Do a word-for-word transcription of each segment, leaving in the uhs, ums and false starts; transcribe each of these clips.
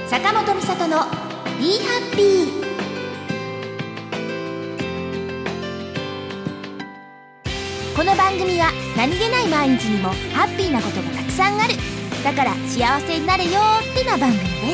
坂本美里の Be Happy。 この番組は何気ない毎日にもハッピーなことがたくさんある、だから幸せになれよってな番組です。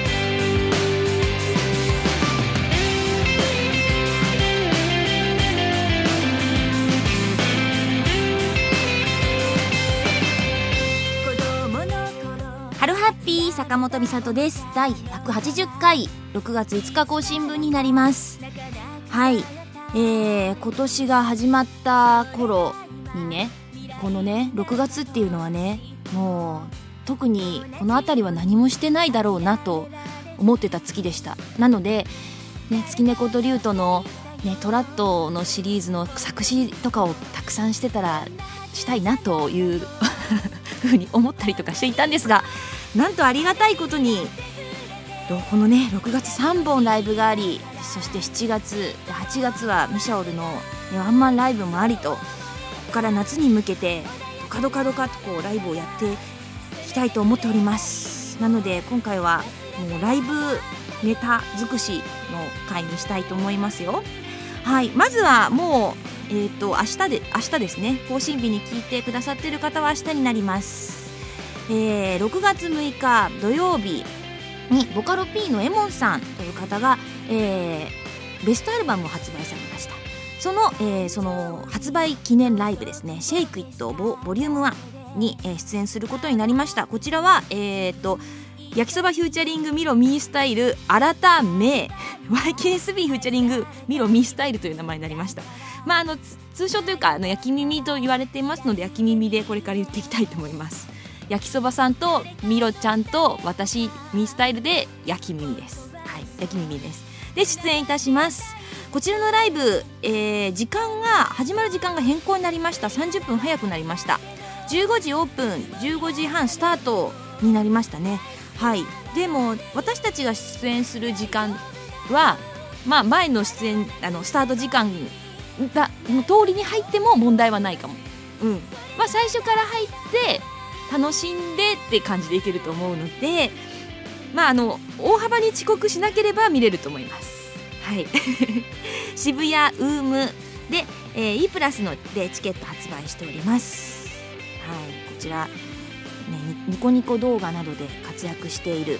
ハロハッピー坂本美里です。だいひゃくはちじゅっかい、ろくがついつか更新分になります。はい、えー、今年が始まった頃にね、このねろくがつっていうのはね、もう特にこの辺りは何もしてないだろうなと思ってた月でした。なので、ね、月猫とリュウトの、ね、トラットのシリーズの作詞とかをたくさんしてたらしたいなというふうに思ったりとかしていたんですが、なんとありがたいことにこのねろくがつさんぼんライブがあり、そしてしちがつはちがつはミシャオルの、ね、ワンマンライブもありと、ここから夏に向けてドカドカドカとこうライブをやっていきたいと思っております。なので今回はもうライブネタ尽くしの回にしたいと思いますよ。はい、まずはもう、えー、と明日で明日ですね、更新日に聞いてくださっている方は明日になります。えー、ろくがつむいか土曜日にボカロ P のエモンさんという方が、えー、ベストアルバムを発売されました。その、えー、その発売記念ライブですね、シェイクイットボボリュームワンに、えー、出演することになりました。こちらは、えー、と焼きそばフューチャリングミロミースタイル改め ワイケーエスビー フューチャリングミロミースタイルという名前になりました。まあ、あの通称というかあの焼き耳と言われていますので、焼き耳でこれから言っていきたいと思います。焼きそばさんとミロちゃんと私ミースタイルで焼き耳です。はい、焼き耳です。で出演いたします。こちらのライブ、えー、時間が始まる時間が変更になりました。さんじゅっぷん早くなりました。じゅうごじオープン、じゅうごじはんスタートになりましたね。はい、でも私たちが出演する時間は、まあ、前の出演あのスタート時間がの通りに入っても問題はないかも。うん、まあ、最初から入って楽しんでって感じでいけると思うので、まあ、あの大幅に遅刻しなければ見れると思います。はい、渋谷ウームで、えー、E プラスのでチケット発売しております。はい、こちら、ね、ニコニコ動画などで活躍している、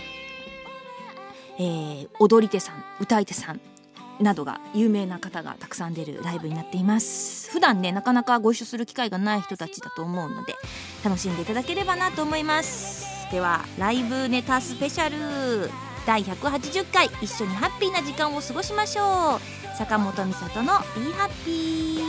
えー、踊り手さん、歌い手さんなどが有名な方がたくさん出るライブになっています。普段ねなかなかご一緒する機会がない人たちだと思うので楽しんでいただければなと思います。ではライブネタスペシャルだいひゃくはちじゅっかい、一緒にハッピーな時間を過ごしましょう。坂本美里の Be Happy。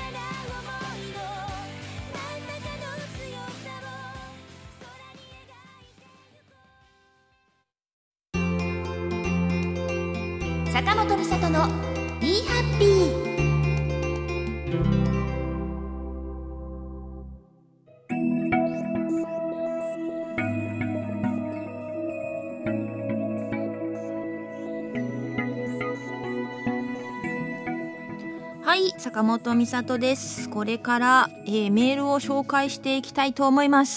坂本美里の Be Happy。はい、坂本美里です。これから、えー、メールを紹介していきたいと思います。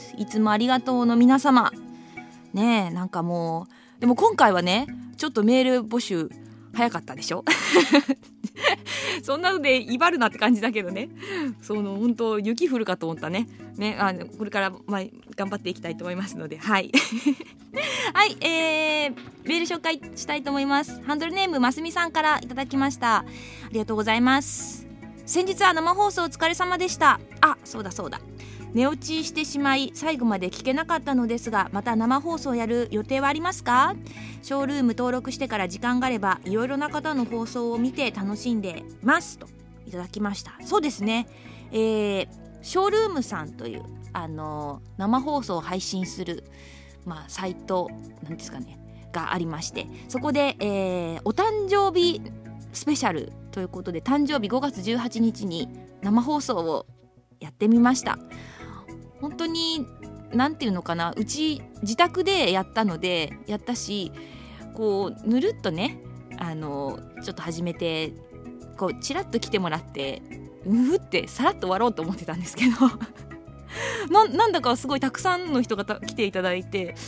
いつもありがとうの皆様ね。えなんかもうでも今回はねちょっとメール募集早かったでしょそんなので威張るなって感じだけどね、その本当雪降るかと思ったね。ね、あのこれから、まあ、頑張っていきたいと思いますので、はいはい、えー、メール紹介したいと思います。ハンドルネームますみさんからいただきました。ありがとうございます。先日は生放送お疲れ様でした。あ、そうだそうだ、寝落ちしてしまい最後まで聞けなかったのですが、また生放送やる予定はありますか？ショールーム登録してから時間があればいろいろな方の放送を見て楽しんでますといただきました。そうですね、えー、ショールームさんというあのー、生放送を配信する、まあ、サイトなんですかねがありまして、そこで、えー、お誕生日スペシャルということで誕生日ごがつじゅうはちにちに生放送をやってみました。本当になんていうのかな、うち自宅でやったのでやったし、こうぬるっとねあのちょっと始めてこうチラッと来てもらってうふってさらっと終わろうと思ってたんですけど な, なんだかすごいたくさんの人が来ていただいて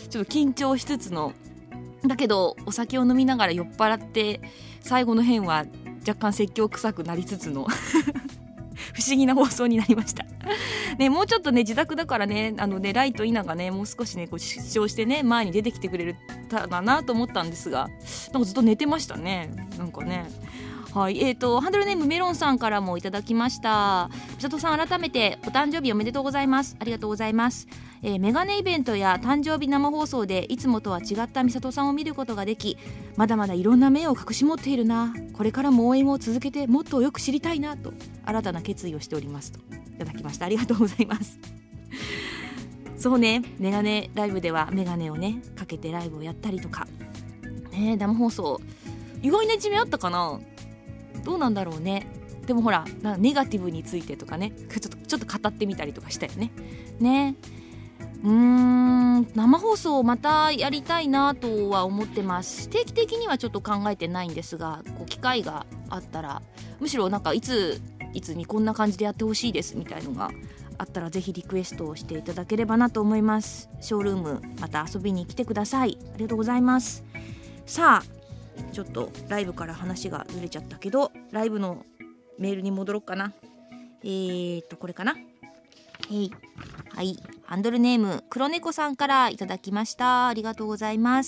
ちょっと緊張しつつの、だけどお酒を飲みながら酔っ払って最後の辺は若干説教臭くなりつつの不思議な放送になりましたね。もうちょっとね自宅だからね、あのねライトイナがねもう少しねこう出張してね前に出てきてくれたらなと思ったんですが、なんかずっと寝てましたね。なんかね、はい、えーとハンドルネームメロンさんからもいただきました。みさとさん、改めてお誕生日おめでとうございます。ありがとうございます。えー、メガネイベントや誕生日生放送でいつもとは違ったみさとさんを見ることができ、まだまだいろんな面を隠し持っているな、これからも応援を続けてもっとよく知りたいなと新たな決意をしておりますといただきました。ありがとうございます。そうね、メガネライブではメガネをねかけてライブをやったりとか、ね、生放送意外な一面あったかな、どうなんだろうね。でもほらなんかネガティブについてとかねちょっと、ちょっと語ってみたりとかしたよね。ね、うーん生放送またやりたいなとは思ってます。定期的にはちょっと考えてないんですが、こう機会があったら、むしろなんかいついつにこんな感じでやってほしいですみたいのがあったらぜひリクエストをしていただければなと思います。ショールームまた遊びに来てください。ありがとうございます。さあちょっとライブから話がずれちゃったけど、ライブのメールに戻ろうかな。えーっとこれかな。えい、はい、ハンドルネーム黒猫さんからいただきました。ありがとうございます。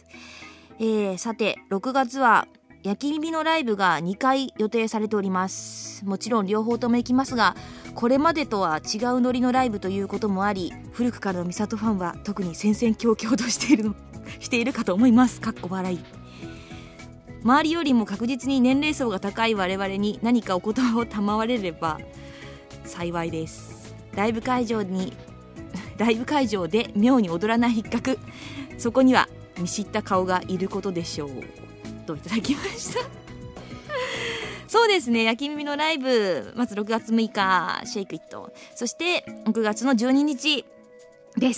えー、さてろくがつは焼き耳のライブがにかい予定されております。もちろん両方とも行きますが、これまでとは違うノリのライブということもあり、古くからのミサトファンは特に戦々恐々としているのしているかと思います。かっこ笑い。周りよりも確実に年齢層が高い我々に何かお言葉を賜れれば幸いです。ライブ会場にライブ会場で妙に踊らない一角、そこには見知った顔がいることでしょうといただきましたそうですね、焼き耳のライブまずろくがつむいかシェイクイット、そしてろくがつのじゅうににちです。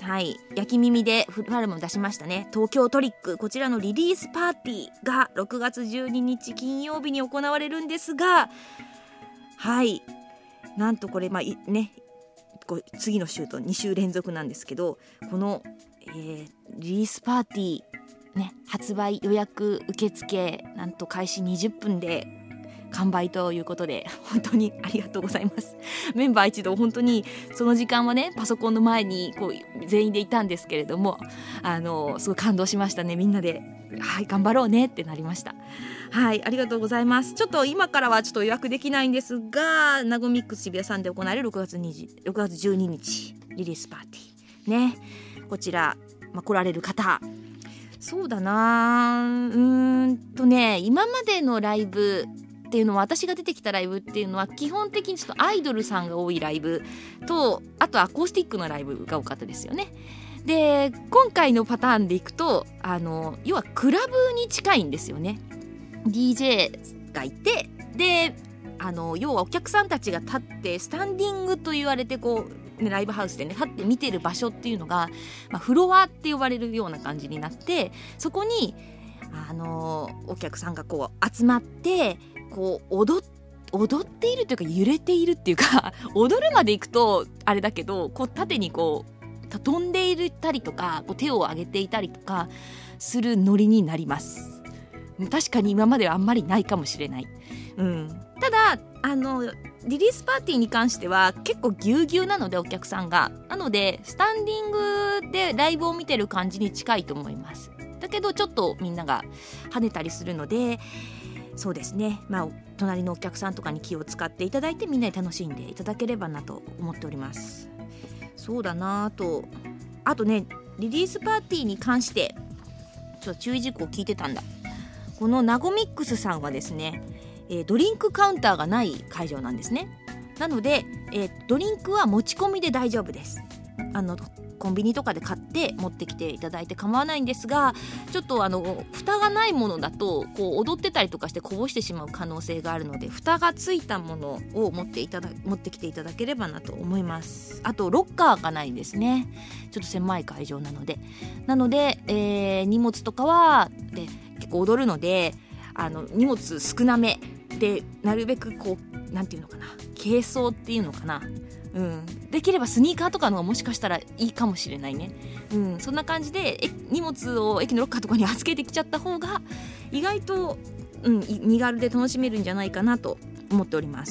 はい、焼き耳でフルアルバム出しましたね、東京トリック。こちらのリリースパーティーがろくがつじゅうににち金曜日に行われるんですが、はいなんとこれまあねこう次の週とにしゅう連続なんですけど、この、えー、リリースパーティー、ね、発売予約受付なんと開始にじゅっぷんで完売ということで本当にありがとうございます。メンバー一同本当にその時間はねパソコンの前にこう全員でいたんですけれども、あのすごい感動しましたね。みんなではい頑張ろうねってなりました。はいありがとうございます。ちょっと今からはちょっと予約できないんですが、ナゴミックス渋谷さんで行われるろくがつじゅうににちリリースパーティーね、こちら、まあ、来られる方、そうだなうーんとね今までのライブっていうのは、私が出てきたライブっていうのは基本的にちょっとアイドルさんが多いライブと、あとアコースティックのライブが多かったですよね。で今回のパターンでいくと、あの要はクラブに近いんですよね。 ディージェー がいて、であの要はお客さんたちが立ってスタンディングと言われてこう、ね、ライブハウスでね立って見てる場所っていうのが、まあ、フロアって呼ばれるような感じになって、そこにあのお客さんがこう集まってこう 踊, 踊っているというか揺れているっていうか踊るまで行くとあれだけど、こう縦にこう飛んでいたりとかこう手を上げていたりとかするノリになります。確かに今まではあんまりないかもしれない、うん、ただあのリリースパーティーに関しては結構ぎゅうぎゅうなので、お客さんがなのでスタンディングでライブを見てる感じに近いと思います。だけどちょっとみんなが跳ねたりするので、そうですね、まあ隣のお客さんとかに気を使っていただいてみんなで楽しんでいただければなと思っております。そうだなあとあとねリリースパーティーに関してちょっと注意事項を聞いてたんだ。このナゴミックスさんはですね、えー、ドリンクカウンターがない会場なんですね。なので、えー、ドリンクは持ち込みで大丈夫です。あのコンビニとかで買って持ってきていただいて構わないんですが、ちょっとあの蓋がないものだとこう踊ってたりとかしてこぼしてしまう可能性があるので、蓋がついたものを持っていただ持ってきていただければなと思います。あとロッカーがないんですね。ちょっと狭い会場なのでなので、えー、荷物とかはで結構踊るのであの荷物少なめで、なるべくこうなんていうのかな、軽装っていうのかな、 うん、できればスニーカーとかのがもしかしたらいいかもしれないね、うん、そんな感じでえ荷物を駅のロッカーとかに預けてきちゃった方が意外と、うん、身軽で楽しめるんじゃないかなと思っております。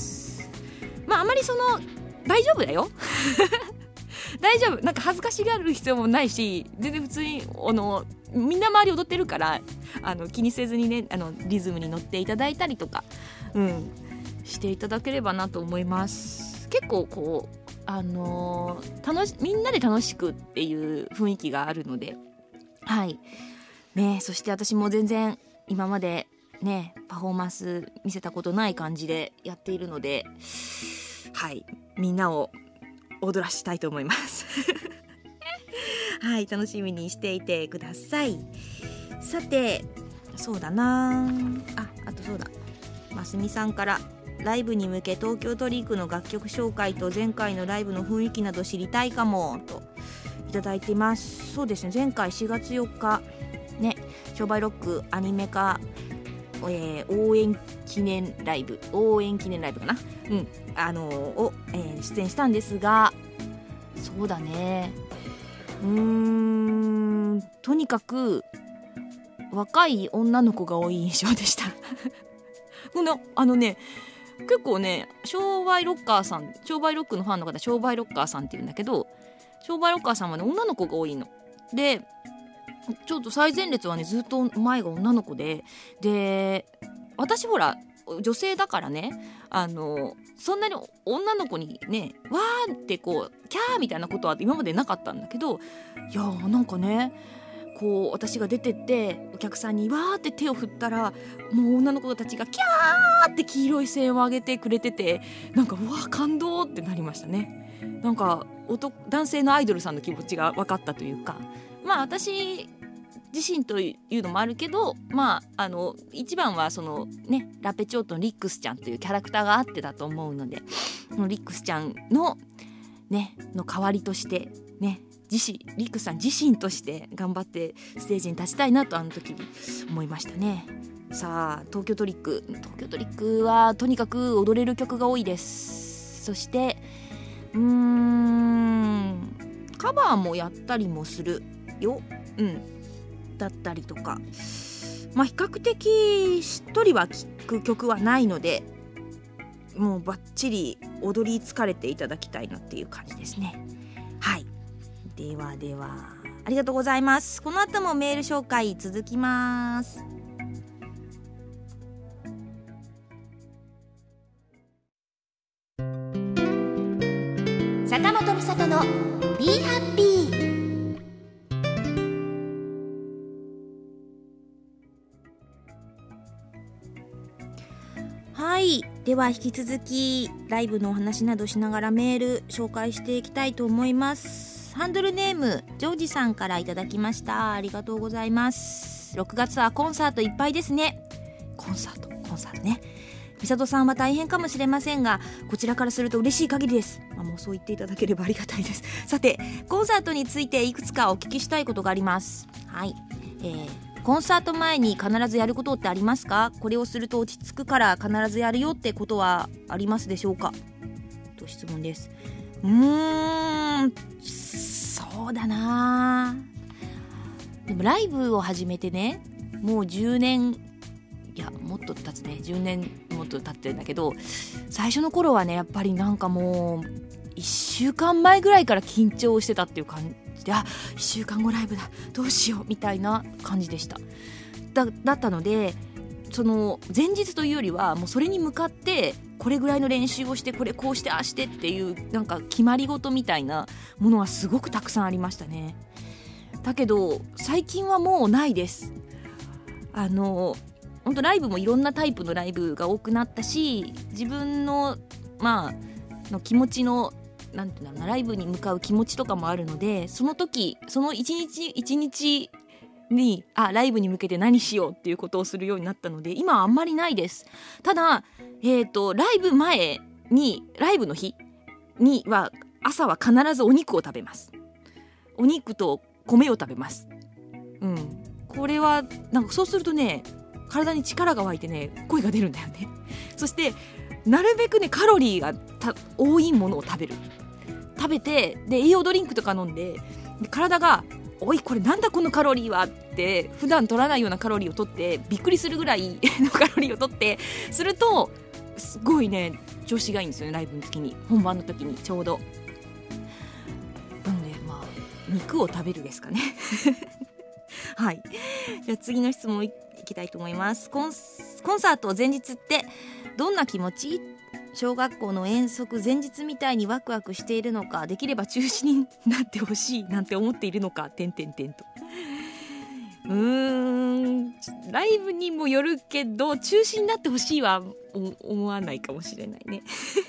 まああまりその大丈夫だよ大丈夫、なんか恥ずかしがる必要もないし、全然普通にあのみんな周り踊ってるからあの気にせずにね、あのリズムに乗っていただいたりとか、うん、していただければなと思います。結構こうあのー、楽しみんなで楽しくっていう雰囲気があるので、はいね。そして私も全然今までねパフォーマンス見せたことない感じでやっているので、はいみんなを踊らしたいと思いますはい楽しみにしていてください。さてそうだなああとそうだますみさんからライブに向け東京トリックの楽曲紹介と前回のライブの雰囲気など知りたいかもといただいています。そうですね、前回しがつよっかね商売ロックアニメ化、えー、応援記念ライブ応援記念ライブかな、うんあのー、を、えー、出演したんですが、そうだねうーんとにかく若い女の子が多い印象でしたこのあのね結構ね商売ロッカーさん商売ロックのファンの方商売ロッカーさんって言うんだけど、商売ロッカーさんはね女の子が多いので、ちょっと最前列はねずっと前が女の子で、で私ほら女性だからねあのそんなに女の子にねわーってこうキャーみたいなことは今までなかったんだけど、いやーなんかねこう私が出てってお客さんにわーって手を振ったらもう女の子たちがキャーって黄色い声援を上げてくれてて、なんかうわー感動ってなりましたね。なんか男性のアイドルさんの気持ちが分かったというか、まあ私自身というのもあるけど、まああの一番はそのねラペチョートのリックスちゃんというキャラクターがあってだと思うので、そのリックスちゃんのねの代わりとしてね自身リックさん自身として頑張ってステージに立ちたいなとあの時に思いましたね。さあ東京トリック東京トリックはとにかく踊れる曲が多いです。そしてうーんカバーもやったりもするよ、うんだったりとか、まあ比較的しっとりは聴く曲はないので、もうバッチリ踊り疲れていただきたいなっていう感じですね。はいではではありがとうございます。この後もメール紹介続きます。坂本美里の Be Happy。 はいでは引き続きライブのお話などしながらメール紹介していきたいと思います。ハンドルネームジョージさんからいただきました。ありがとうございます。ろくがつはコンサートいっぱいですね。コンサートコンサートね。美里さんは大変かもしれませんがこちらからすると嬉しい限りです。まあ、もうそう言っていただければありがたいです。さてコンサートについていくつかお聞きしたいことがあります。はい、えーコンサート前に必ずやることってありますか？これをすると落ち着くから必ずやるよってことはありますでしょうか？と質問です。うーんそうだな。でもライブを始めてねもうじゅうねんいやもっと経つねじゅうねんもっと経ってるんだけど、最初の頃はねやっぱりなんかもういっしゅうかんまえぐらいから緊張してたっていう感じで、あいっしゅうかんごライブだどうしようみたいな感じでした。 だ, だったのでその前日というよりはもうそれに向かってこれぐらいの練習をしてこれこうしてああしてっていうなんか決まり事みたいなものはすごくたくさんありましたね。だけど最近はもうないです。あの本当ライブもいろんなタイプのライブが多くなったし、自分のまあの気持ちのなんていうんだろうな、ライブに向かう気持ちとかもあるので、その時その一日一日にあライブに向けて何しようっていうことをするようになったので今はあんまりないです。ただ、えーと、ライブ前にライブの日には朝は必ずお肉を食べます。お肉と米を食べます、うん、これはなんかそうするとね体に力が湧いてね声が出るんだよね。そしてなるべくねカロリーがた多いものを食べる。 食べて、で栄養ドリンクとか飲んで、で体がおいこれなんだこのカロリーはって普段取らないようなカロリーを取ってびっくりするぐらいのカロリーを取ってするとすごいね調子がいいんですよね。ライブの時に、本番の時にちょうど。なんでまあ肉を食べるですかねはい、じゃあ次の質問いきたいと思います。コン、コンサート前日ってどんな気持ち？小学校の遠足前日みたいにワクワクしているのか、できれば中止になってほしいなんて思っているのか、てんてんてんと。うーんライブにもよるけど中止になってほしいは思わないかもしれないね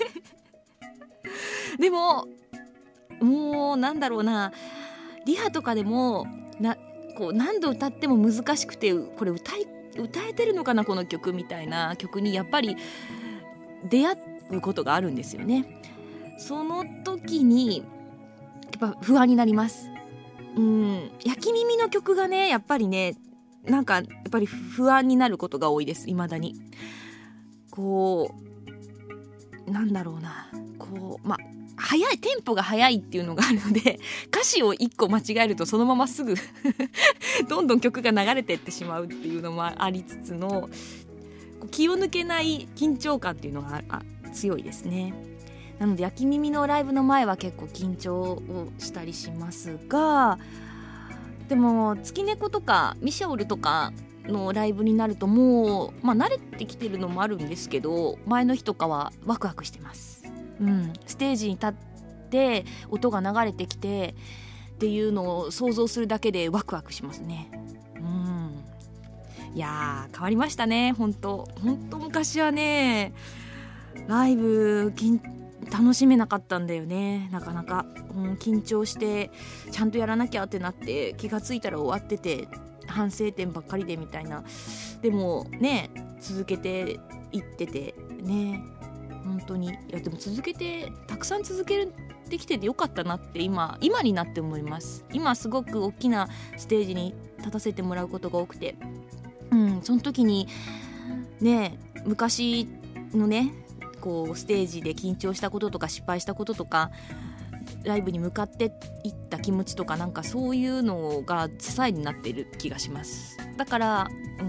でももうなんだろうな、リハとかでもなこう何度歌っても難しくて、これ歌い歌えてるのかなこの曲みたいな曲にやっぱり出会うことがあるんですよね。その時にやっぱ不安になります。うん焼き耳の曲がねやっぱりねなんかやっぱり不安になることが多いです。未だにこうなんだろうな、こうまあ速いテンポが速いっていうのがあるので、歌詞を一個間違えるとそのまますぐどんどん曲が流れていってしまうっていうのもありつつの、気を抜けない緊張感っていうのが強いですね。なので焼き耳のライブの前は結構緊張をしたりしますが、でも月猫とかミシャオルとかのライブになるともう、まあ、慣れてきてるのもあるんですけど、前の日とかはワクワクしてます。うん、ステージに立って音が流れてきてっていうのを想像するだけでワクワクしますね。うん、いやー変わりましたね。本当本当昔はねライブ楽しめなかったんだよね、なかなか。うん、緊張してちゃんとやらなきゃってなって気がついたら終わってて反省点ばっかりでみたいな。でもね続けていっててね、本当にいやでも続けてたくさん続けてきててよかったなって今今になって思います。今すごく大きなステージに立たせてもらうことが多くて、うん、その時にね昔のねこうステージで緊張したこととか失敗したこととかライブに向かっていった気持ちとか、なんかそういうのが支えになっている気がします。だから、うん、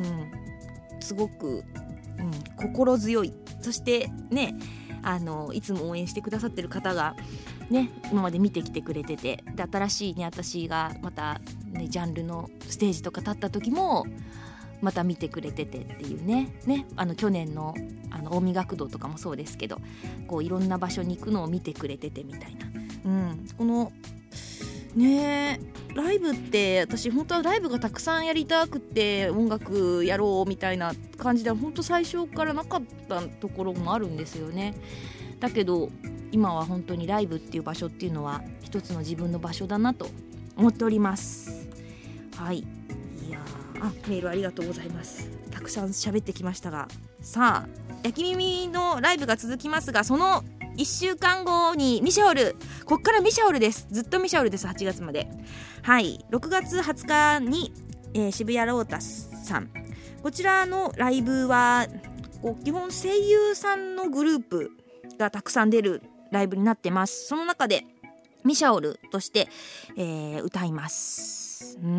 すごく、うん、心強い。そしてねあのいつも応援してくださってる方がね今まで見てきてくれてて、で新しいね私がまた、ね、ジャンルのステージとか立った時もまた見てくれててっていうね、ねあの去年のあの大見学堂とかもそうですけど、こういろんな場所に行くのを見てくれててみたいな、うん、このねライブって私本当はライブがたくさんやりたくて音楽やろうみたいな感じでは本当最初からなかったところもあるんですよね。だけど今は本当にライブっていう場所っていうのは一つの自分の場所だなと思っております。はい、いやあメールありがとうございます。たくさん喋ってきましたが、さあ焼き耳のライブが続きますが、そのいっしゅうかんごにミシャオル、こっからミシャオルです。ずっとミシャオルです。はちがつまで。はい、ろくがつはつかに、えー、渋谷ロータスさん、こちらのライブはこう基本声優さんのグループがたくさん出るライブになってます。その中でミシャオルとして、えー、歌います。うん、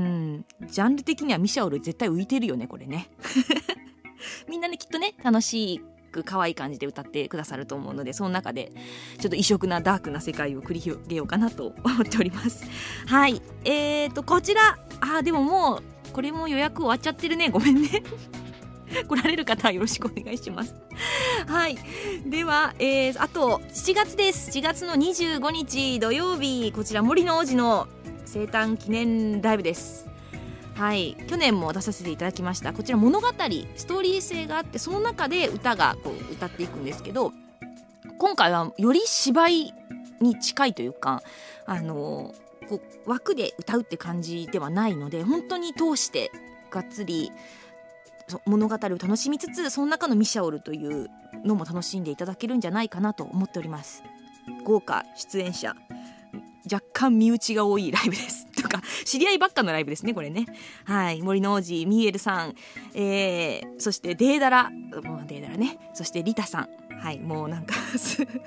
ジャンル的にはミシャオル絶対浮いてるよねこれねみんなねきっとね楽しい可愛い感じで歌ってくださると思うので、その中でちょっと異色なダークな世界を繰り広げようかなと思っております。はい、えーとこちらあでももうこれも予約終わっちゃってるね、ごめんね来られる方はよろしくお願いします。はい、では、えー、あとしちがつです。しちがつのにじゅうごにち土曜日、こちら森の王子の生誕記念ライブです。はい、去年も出させていただきました。こちら物語ストーリー性があって、その中で歌がこう歌っていくんですけど、今回はより芝居に近いというか、あのこう枠で歌うって感じではないので、本当に通してがっつり物語を楽しみつつ、その中のミシャオルというのも楽しんでいただけるんじゃないかなと思っております。豪華出演者、若干身内が多いライブですとか知り合いばっかのライブですねこれね。はい、森の王子ミーエルさん、えー、そしてデーダラもうデーダラね、そしてリタさん、はいもうなんか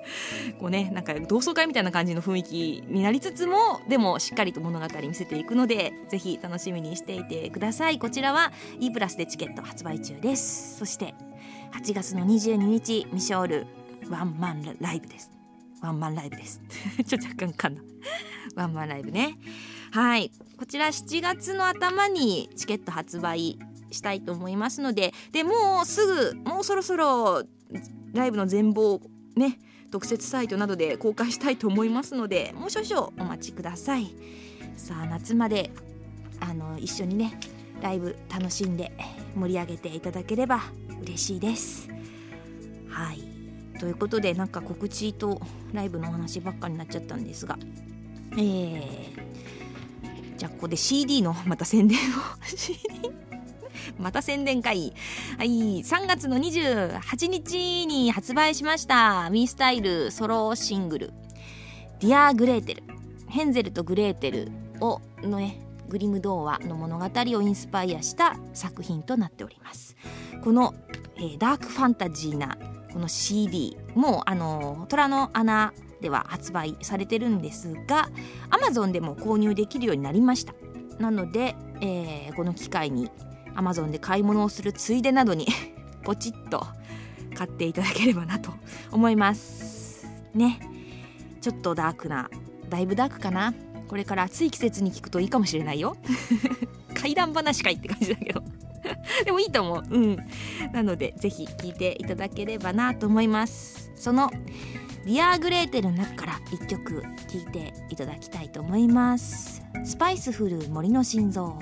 こうね、なんか同窓会みたいな感じの雰囲気になりつつも、でもしっかりと物語見せていくので、ぜひ楽しみにしていてください。こちらは E プラスでチケット発売中です。そしてはちがつのにじゅうににち、ミショールワンマンライブです。ワンマンライブですちょっと若干かんなワンマンライブね。はい、こちらしちがつの頭にチケット発売したいと思いますので、でもうすぐ、もうそろそろライブの全貌ね、特設サイトなどで公開したいと思いますので、もう少々お待ちください。さあ、夏まであの一緒にね、ライブ楽しんで盛り上げていただければ嬉しいです。はい、ということで、なんか告知とライブのお話ばっかになっちゃったんですが、えー、じゃあここで シーディー のまた宣伝をシーディー また宣伝会、はい、さんがつのにじゅうはちにちに発売しましたミースタイルソロシングルディアーグレーテル、ヘンゼルとグレーテルをのね、グリム童話の物語をインスパイアした作品となっております。この、えー、ダークファンタジーなこの シーディー もあの虎の穴では発売されてるんですが、 Amazon でも購入できるようになりました。なので、えー、この機会に Amazon で買い物をするついでなどにポチッと買っていただければなと思いますね。ちょっとダークな、だいぶダークかな、これから暑い季節に聞くといいかもしれないよ怪談話かいって感じだけどでもいいと思う。うん。なのでぜひ聞いていただければなと思います。そのディアーグレーテルの中からいっきょく聞いていただきたいと思います。スパイスフル森の心臓。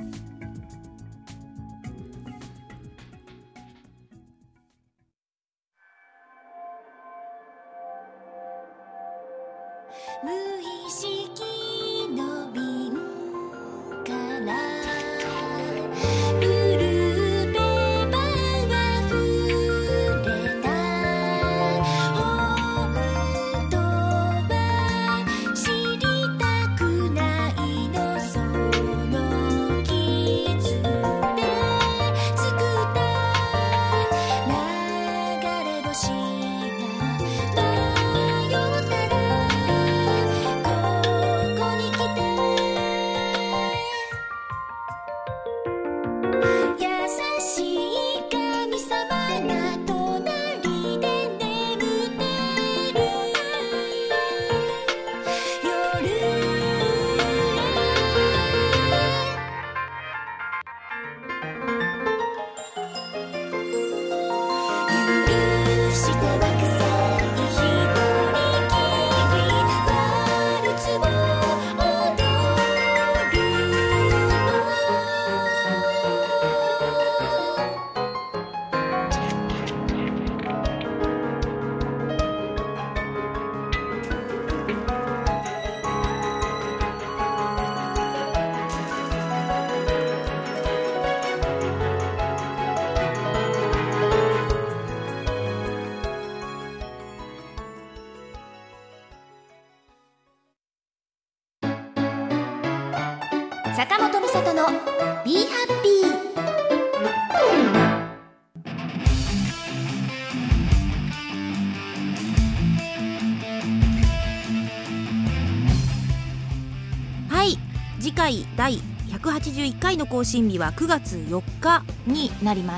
無意識の瓶からブルーペーパーが溢れた。本当は知りたくないの、その傷で作った流れ星が迷ったら坂本美里の Be Happy。 はい、次回だいひゃくはちじゅういっかいの更新日はくがつよっかになります。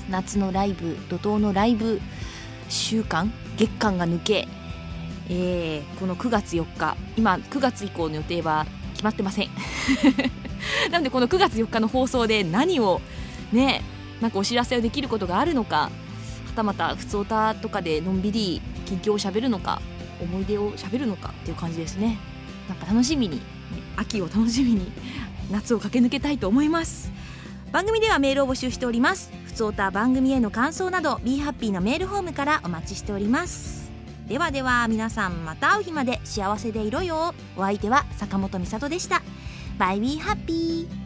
夏のライブ、怒涛のライブ週間、月間が抜け、えー、このくがつよっか、今くがつ以降の予定は決まってませんなのでこのくがつよっかの放送で何をね、なんかお知らせをできることがあるのか、はたまたふつおたとかでのんびり近況をしゃべるのか、思い出をしゃべるのかっていう感じですね。なんか楽しみに、秋を楽しみに夏を駆け抜けたいと思います。番組ではメールを募集しております。ふつおた、番組への感想など Be Happy のメールフォームからお待ちしております。ではでは皆さん、また会う日まで幸せでいろよ。お相手は坂本美里でした。バイビーハッピー。